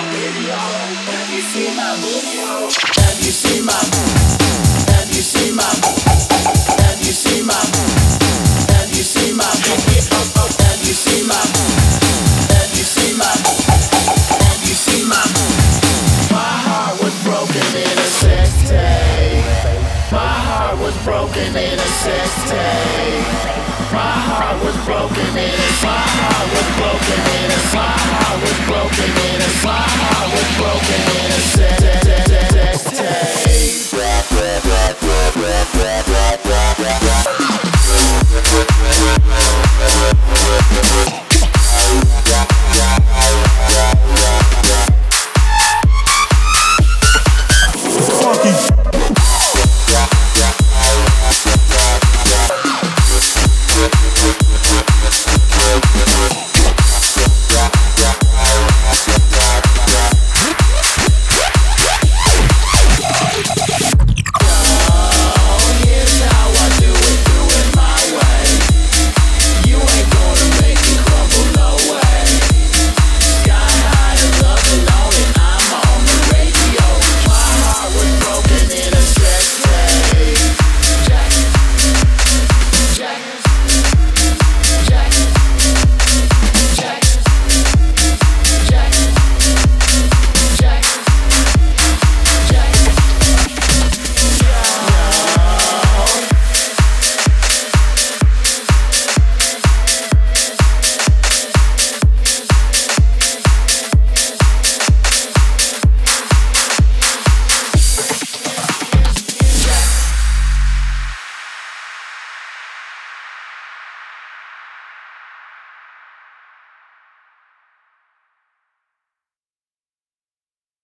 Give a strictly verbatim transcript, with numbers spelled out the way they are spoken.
Have you seen my booty hole? Have you seen my Have you seen my Have you seen my Have you seen my Have you seen my Have you seen my Have you seen my My heart was broken in a sex tape. My heart was broken in a sex tape. My heart was broken in a My heart was broken in a My heart was broken in a My heart was